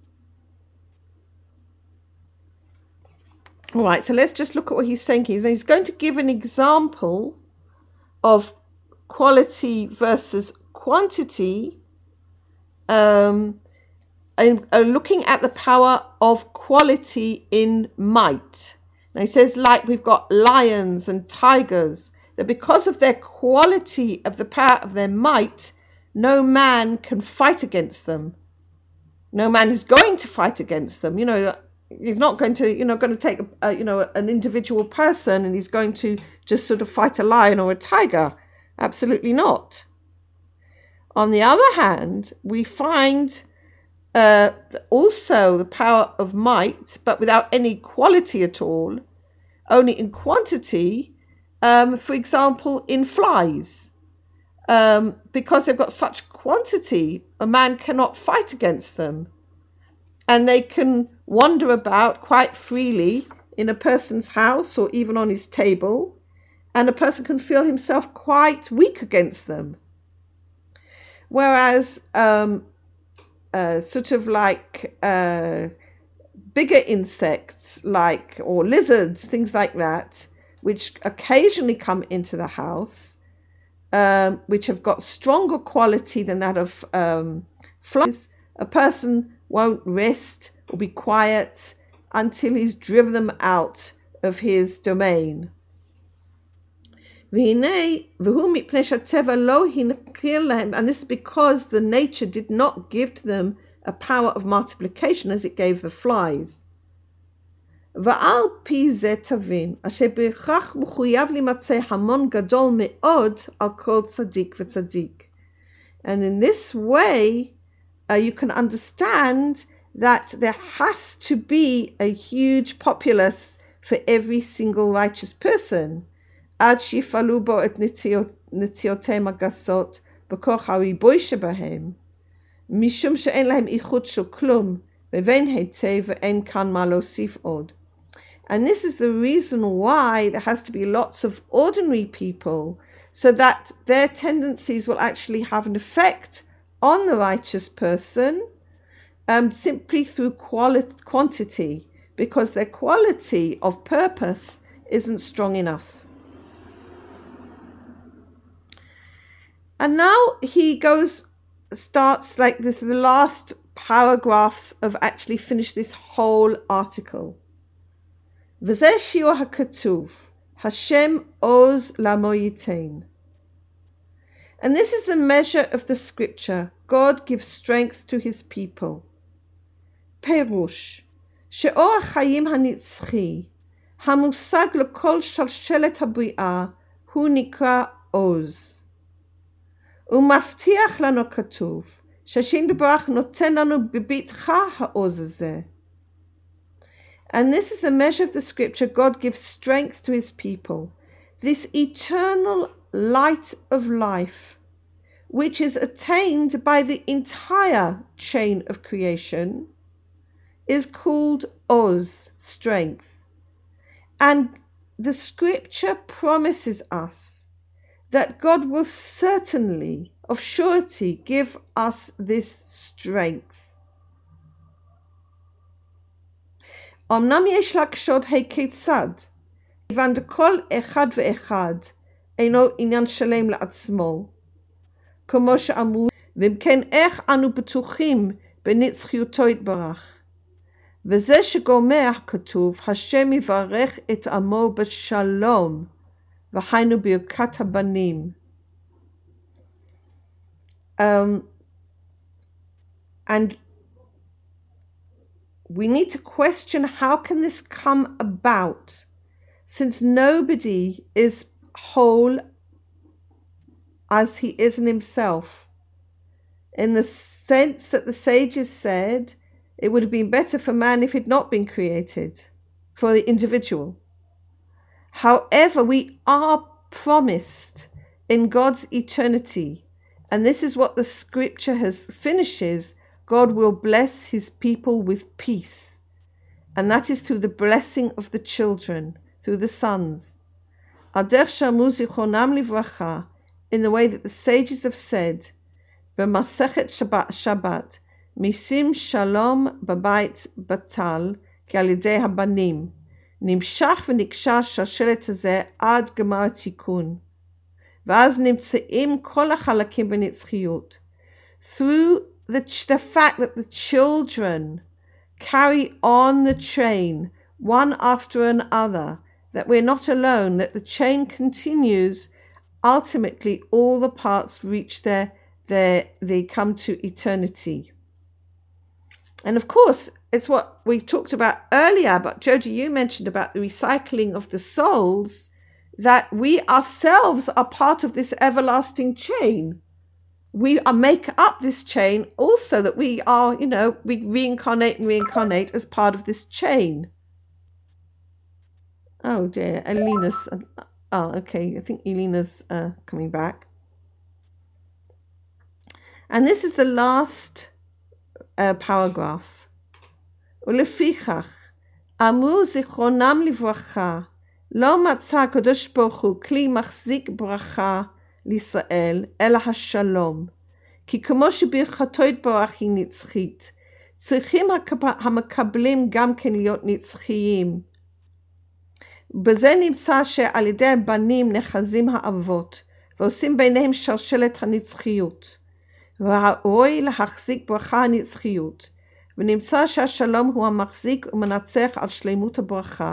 All right, so let's just look at what he's saying here. He's going to give an example of quality versus quantity, and looking at the power of quality in might. Now he says, like we've got lions and tigers, that because of their quality of the power of their might, no man can fight against them. No man is going to fight against them. You know, he's not going to, going to take, an individual person and he's going to just sort of fight a lion or a tiger. Absolutely not. On the other hand, we find also the power of might, but without any quality at all, only in quantity. For example, in flies, because they've got such quantity, a man cannot fight against them. And they can wander about quite freely in a person's house or even on his table, and a person can feel himself quite weak against them. Whereas sort of like bigger insects, or lizards, things like that, which occasionally come into the house, which have got stronger quality than that of flies, a person won't rest or be quiet until he's driven them out of his domain. And this is because the nature did not give to them a power of multiplication as it gave the flies. ועל פי זה תבין, אשר בהכרח מחויב להימצא המון גדול מאוד על כל צדיק וצדיק. And in this way, you can understand that there has to be a huge populace for every single righteous person, עד שיפעלו בו את נטיותיהם הגסות בכוח הריבוי שבהם, משום שאין להם איכות של כלום, ובין היטב ואין כאן מה להוסיף עוד. And this is the reason why there has to be lots of ordinary people, so that their tendencies will actually have an effect on the righteous person, simply through quantity, because their quality of purpose isn't strong enough. And now he starts like this, the last paragraphs of actually finish this whole article. וזה שיעור הכתוב, השם עוז לעמו ייתן. And this is the measure of the scripture. God gives strength to his people. פירוש, שאור החיים הנצחי, המושג לכל שלשלת הבריאה, הוא נקרא עוז. ומבטיח לנו כתוב, שהשם יתברך נותן לנו בביטחה העוז הזה. And this is the measure of the scripture. God gives strength to his people. This eternal light of life, which is attained by the entire chain of creation, is called Oz, strength. And the scripture promises us that God will certainly, of surety, give us this strength. אמנם יש להקשות היכיצד, כיוון דכל אחד ואחד אינו עניין שלם לעצמו, כמו שאמרו, ואם כן איך אנו בטוחים בנצחיותו יתברך. וזה שגומר כתוב, השם יברך את עמו בשלום, והיינו ברכת הבנים. And we need to question, how can this come about, since nobody is whole as he is in himself, in the sense that the sages said it would have been better for man if he'd not been created, for the individual. However, we are promised in God's eternity, and this is what the scripture finishes, God will bless his people with peace. And that is through the blessing of the children, through the sons. In the way that the sages have said, B'masechet Shabbat, Misim Shalom Babait Batal, Ki al yedei habanim, Nimshach v'nikshar shashelet hazeh ad gemar tikun. V'az nimtzeim kol hachalakim b'nitzchiyut. Through the fact that the children carry on the chain one after another, that we're not alone, that the chain continues, ultimately all the parts reach they come to eternity. And of course, it's what we talked about earlier, but Jody, you mentioned about the recycling of the souls, that we ourselves are part of this everlasting chain. We make up this chain also, that we are, we reincarnate as part of this chain. Oh dear, Elena's, okay, I think Elena's coming back. And this is the last paragraph. ולפיכך, אמרו זיכרונם לברכה, לא מצא הקדוש ברוך הוא כלי מחזיק ברכה לישראל, אלא השלום. כי כמו שברכתו יתברך היא נצחית, צריכים המקבלים גם כן להיות נצחיים. בזה נמצא שעל ידי הבנים נחזים האבות, ועושים ביניהם שלשלת הנצחיות. והראוי להחזיק ברכה הנצחיות, ונמצא שהשלום הוא המחזיק ומנצח על שלמות הברכה.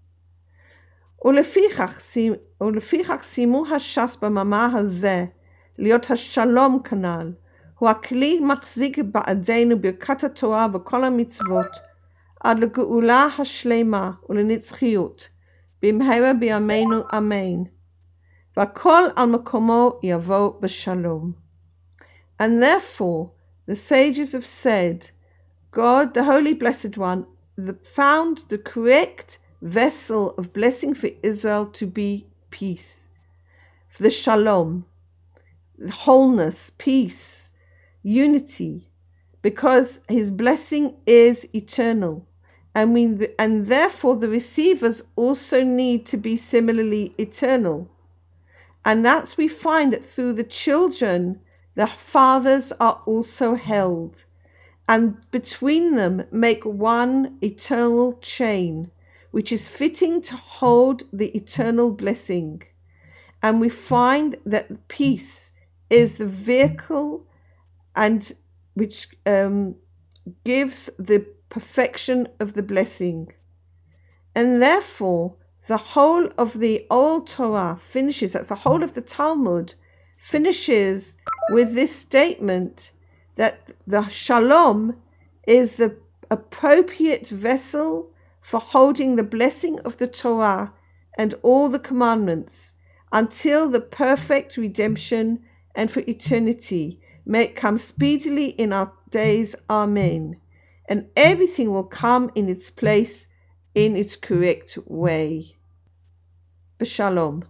ולפיכך סיימו הש"ס במאמר הזה להיות השלום כנ"ל, הוא הכלי מחזיק בעדנו ברכת התורה וכל המצוות, עד לגאולה השלמה ולנצחיות, במהרה בימינו אמן. והכל על מקומו יבוא בשלום. And therefore, the sages have said, God, the Holy Blessed One, found the correct vessel of blessing for Israel to be peace, the shalom, wholeness, peace, unity, because his blessing is eternal. And therefore the receivers also need to be similarly eternal. And that's we find that through the children, the fathers are also held, and between them make one eternal chain, which is fitting to hold the eternal blessing. And we find that peace is the vehicle and which gives the perfection of the blessing. And therefore, the whole of the Old Torah finishes, that's the whole of the Talmud, finishes with this statement that the shalom is the appropriate vessel for holding the blessing of the Torah and all the commandments until the perfect redemption and for eternity. May it come speedily in our days. Amen. And everything will come in its place in its correct way. B'shalom.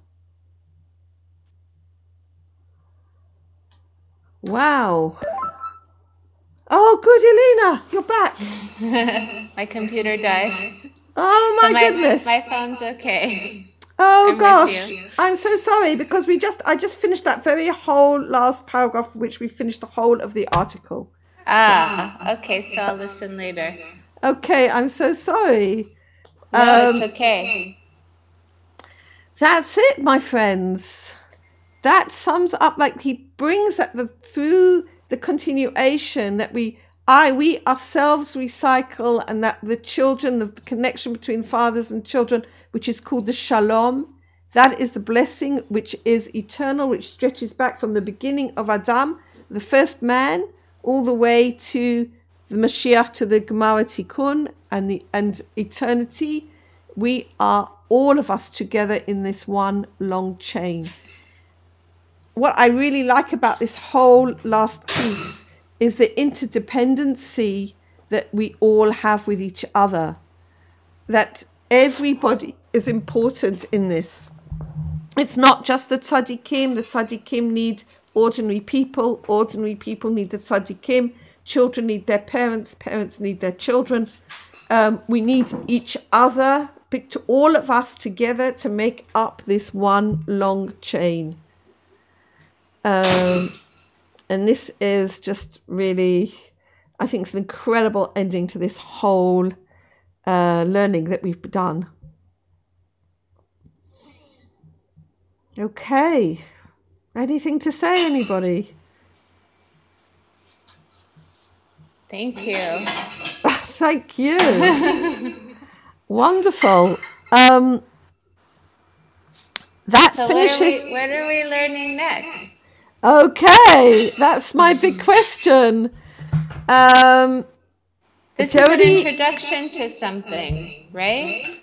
Wow. Oh, good, Elena, you're back. My computer died. Oh, my goodness. My phone's okay. Oh, I'm gosh. I'm so sorry because I just finished that very whole last paragraph, which we finished the whole of the article. Okay, so I'll listen later. Okay, I'm so sorry. No, it's okay. That's it, my friends. That sums up, like he brings at through the continuation that we ourselves recycle, and that the children, the connection between fathers and children, which is called the shalom, that is the blessing which is eternal, which stretches back from the beginning of Adam, the first man, all the way to the Mashiach, to the Gemara Tikkun, and eternity. We are all of us together in this one long chain. What I really like about this whole last piece is the interdependency that we all have with each other, that everybody is important in this. It's not just the tzaddikim need ordinary people need the tzaddikim, children need their parents need their children. We need each other, all of us together to make up this one long chain. And this is just really, I think it's an incredible ending to this whole learning that we've done. Okay. Anything to say, anybody? Thank you. Thank you. Wonderful. That so finishes. What are we learning next? Okay, that's my big question. This Jody, is an introduction to something, right?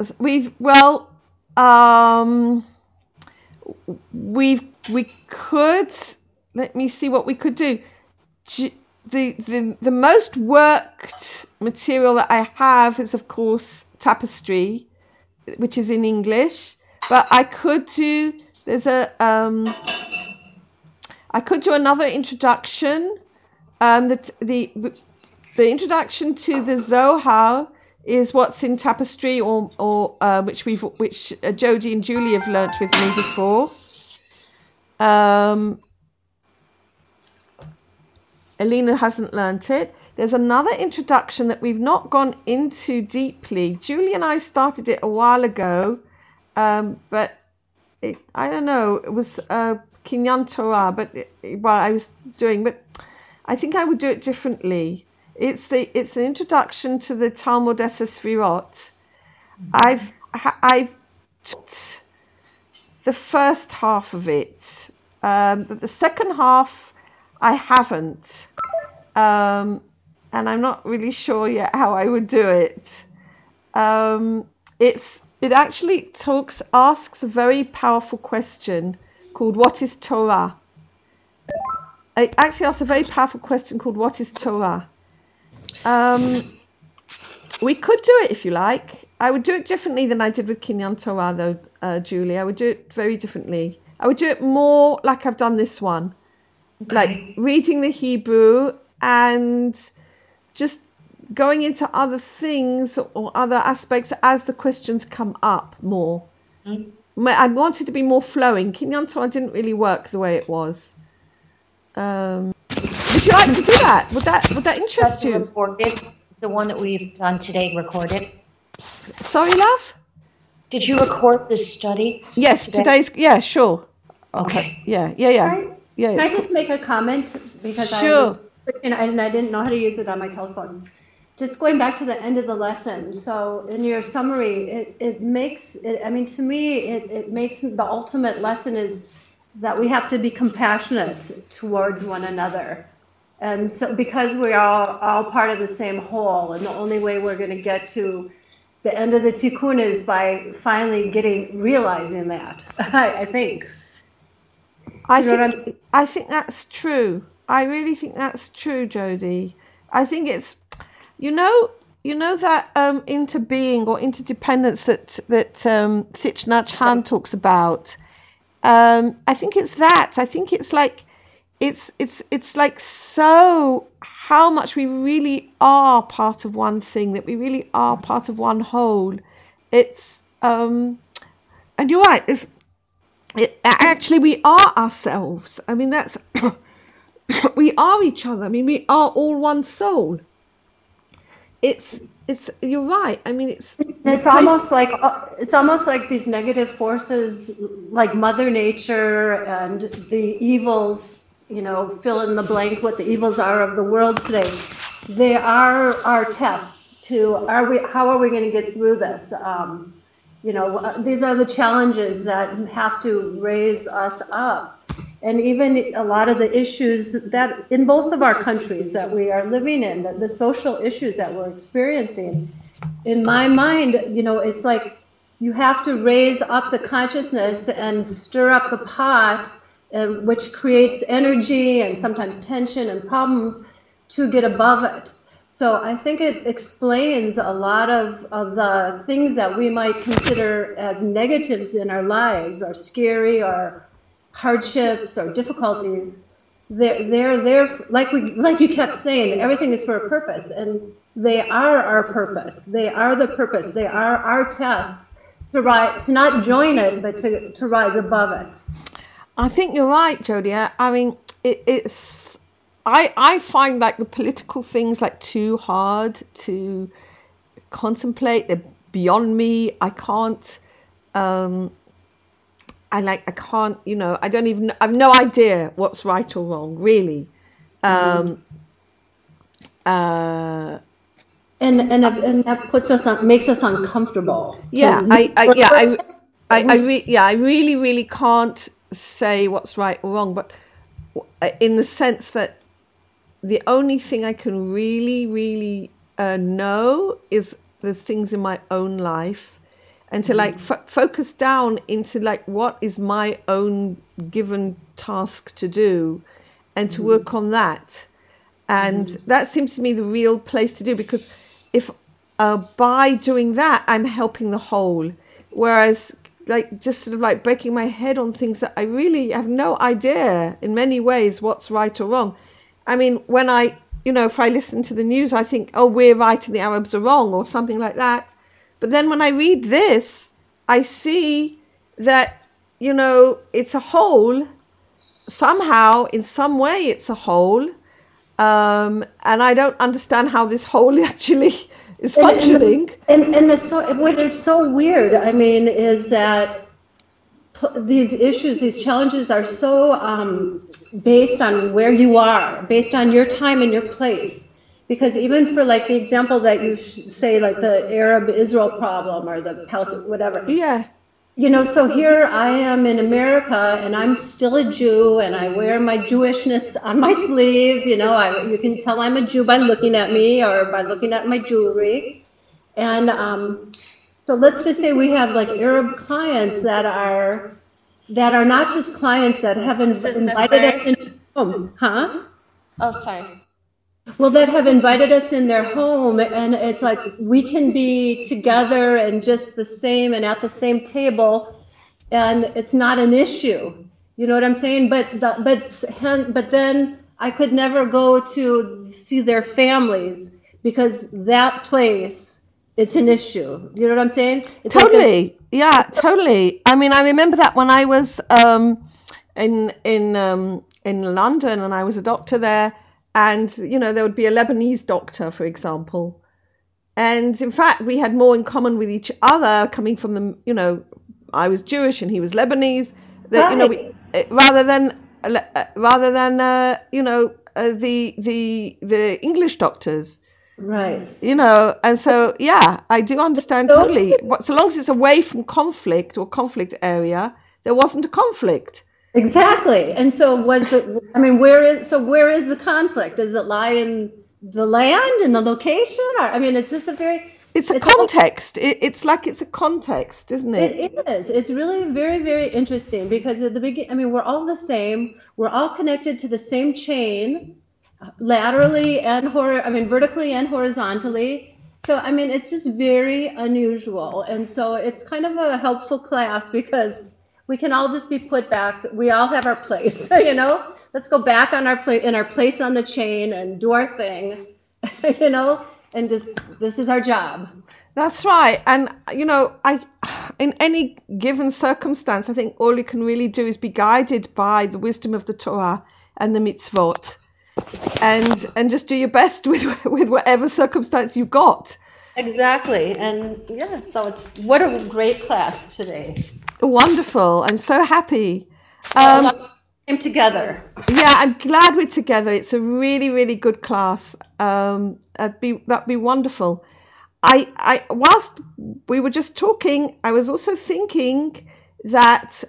We could, let me see what we could do. The most worked material that I have is, of course, Tapestry, which is in English. But I could do, I could do another introduction. The introduction to the Zohar is what's in Tapestry, or which Jody and Julie have learnt with me before. Elena hasn't learnt it. There's another introduction that we've not gone into deeply. Julie and I started it a while ago, but I don't know. It was Kinyan Torah, but I was doing. But I think I would do it differently. It's an introduction to the Talmud Esesvirot. I've taught the first half of it, but the second half I haven't, and I'm not really sure yet how I would do it. It actually asks a very powerful question called "What is Torah?" It actually asks a very powerful question called "What is Torah?" We could do it if you like. I would do it differently than I did with Kinyan Torah, though, Julie. I would do it very differently. I would do it more like I've done this one, like reading the Hebrew and just going into other things or other aspects as the questions come up more. I wanted to be more flowing. Kinyan Torah didn't really work the way it was. Would you like to do that? Would that interest you? Recorded. Is the one that we've done today recorded? Sorry, love? Did you record this study? Yes, today? yeah, sure. Okay. Yeah. Can I just make a comment? Because sure. I didn't know how to use it on my telephone. Just going back to the end of the lesson. So in your summary, it makes it, I mean, to me, it makes the ultimate lesson is that we have to be compassionate towards one another. And so because we are all part of the same whole, and the only way we're going to get to the end of the tikkun is by finally realizing that, I think. I think that's true. I really think that's true, Jody. I think it's, you know that interbeing or interdependence that Thich Nhat Hanh talks about. I think it's that. I think it's like, it's like so how much we really are part of one thing, that we really are part of one whole. It's and you're right. Actually we are ourselves. I mean, that's we are each other. I mean, we are all one soul. It's you're right. I mean, it's almost like these negative forces, like Mother Nature and the evils. Fill in the blank what the evils are of the world today. They are our tests to how are we going to get through this? These are the challenges that have to raise us up. And even a lot of the issues that in both of our countries that we are living in, the social issues that we're experiencing, in my mind, it's like you have to raise up the consciousness and stir up the pot, which creates energy and sometimes tension and problems to get above it. So I think it explains a lot of the things that we might consider as negatives in our lives, or scary, or hardships, or difficulties. They're there, like you kept saying, everything is for a purpose, and they are our purpose. They are the purpose. They are our tests to not join it, but to rise above it. I think you're right, Jody. I mean, it's. I find like the political things like too hard to contemplate. They're beyond me. I can't. I can't. I don't even. I've no idea what's right or wrong, really. And that makes us uncomfortable. Yeah, I really can't say what's right or wrong, but in the sense that the only thing I can really know is the things in my own life, and to focus down into what is my own given task to do, and to work on that. And that seems to me the real place to do, because if by doing that I'm helping the whole, whereas just sort of breaking my head on things that I really have no idea in many ways what's right or wrong. I mean, when if I listen to the news, I think, oh, we're right and the Arabs are wrong, or something like that. But then when I read this, I see that, it's a whole. Somehow, in some way, it's a whole. And I don't understand how this whole actually is functioning. And what is so weird, I mean, is that these issues, these challenges are so based on where you are, based on your time and your place. Because even for like the example that you say, like the Arab-Israel problem or the Palestine, whatever. Yeah. You know, so here I am in America, and I'm still a Jew, and I wear my Jewishness on my sleeve. You know, you can tell I'm a Jew by looking at me or by looking at my jewelry. And so let's just say we have like Arab clients that are not just clients that have invited us into their home, huh? Oh, sorry. Well, that have invited us in their home, and it's like we can be together and just the same and at the same table, and it's not an issue. You know what I'm saying? But then I could never go to see their families because that place, it's an issue. You know what I'm saying? It's totally. Yeah, totally. I mean, I remember that when I was in London, and I was a doctor there. And, you know, there would be a Lebanese doctor, for example. And in fact, we had more in common with each other coming from the, you know, I was Jewish and he was Lebanese. That, you know, rather than you know, the English doctors. Right. You know, and so, yeah, I do understand totally. So long as it's away from conflict or conflict area, there wasn't a conflict. Exactly. And so where is the conflict? Does it lie in the land, in the location? Or, I mean, it's just it's a context. It's like it's a context, isn't it? It is. It's really very, very interesting because at the beginning, I mean, we're all the same. We're all connected to the same chain, laterally and vertically and horizontally. So, I mean, it's just very unusual. And so it's kind of a helpful class because we can all just be put back. We all have our place, you know. Let's go back on our place on the chain and do our thing, you know. And just this is our job. That's right. And you know, in any given circumstance, I think all you can really do is be guided by the wisdom of the Torah and the mitzvot, and just do your best with whatever circumstance you've got. Exactly. And yeah, so what a great class today. Wonderful. I'm so happy. Came together. Yeah, I'm glad we're together. It's a really, really good class. That'd be wonderful. I whilst we were just talking, I was also thinking that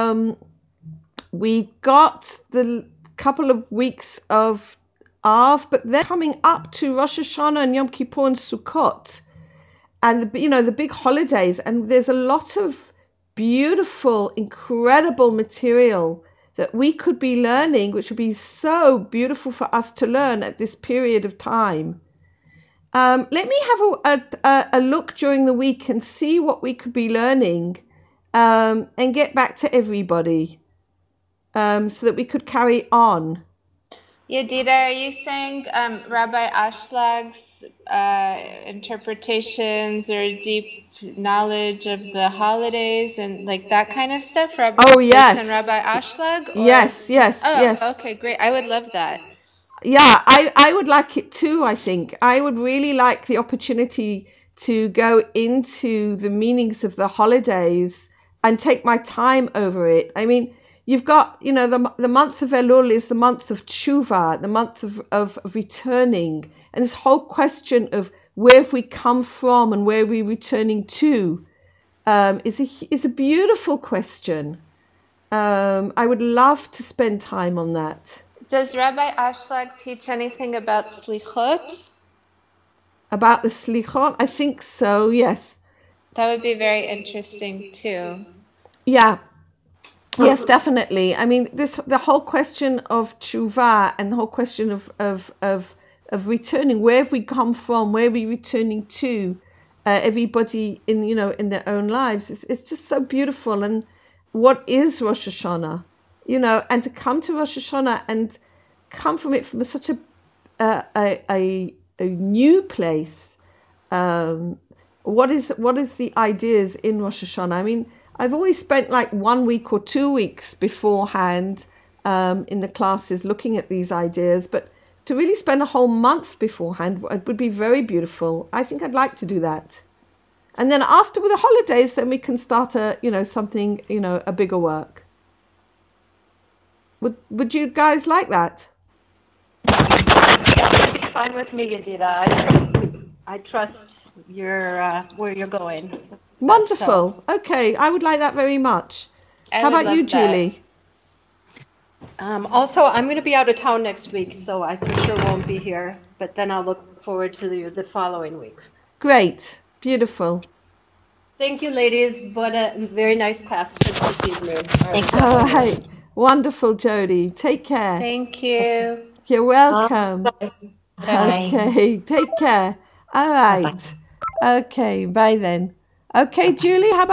we got the couple of weeks of Av, but they're coming up to Rosh Hashanah and Yom Kippur and Sukkot, and the big holidays, and there's a lot of beautiful, incredible material that we could be learning, which would be so beautiful for us to learn at this period of time. Let me have a look during the week and see what we could be learning, and get back to everybody, so that we could carry on. Yedida, are you saying Rabbi Ashleg's interpretations or deep knowledge of the holidays and like that kind of stuff? Yes. And Rabbi Ashleg? Yes. Yes. Okay, great. I would love that. Yeah, I would like it too, I think. I would really like the opportunity to go into the meanings of the holidays and take my time over it. I mean, you've got, the month of Elul is the month of tshuva, the month of returning. And this whole question of where have we come from and where are we returning to is a beautiful question. I would love to spend time on that. Does Rabbi Ashlag teach anything about slichot? About the slichot? I think so, yes. That would be very interesting too. Yeah. Yes, definitely. I mean, the whole question of tshuva and the whole question of returning, where have we come from, where are we returning to, everybody in their own lives. It's just so beautiful. And what is Rosh Hashanah? And to come to Rosh Hashanah and come from it from such a new place. What is the ideas in Rosh Hashanah? I mean, I've always spent like 1 week or 2 weeks beforehand in the classes looking at these ideas, but to really spend a whole month beforehand would be very beautiful. I think I'd like to do that. And then after with the holidays, then we can start a bigger work. Would you guys like that? fine with me, Yadida. I trust your where you're going. Wonderful. Okay, I would like that very much. How about you, Julie? Also, I'm going to be out of town next week, so I for sure won't be here. But then I'll look forward to the following week. Great. Beautiful. Thank you, ladies. What a very nice class this evening. All right. Wonderful, Jody. Take care. Thank you. You're welcome. Bye. Okay. Take care. All right. Okay. Bye then. Okay, Julie, how about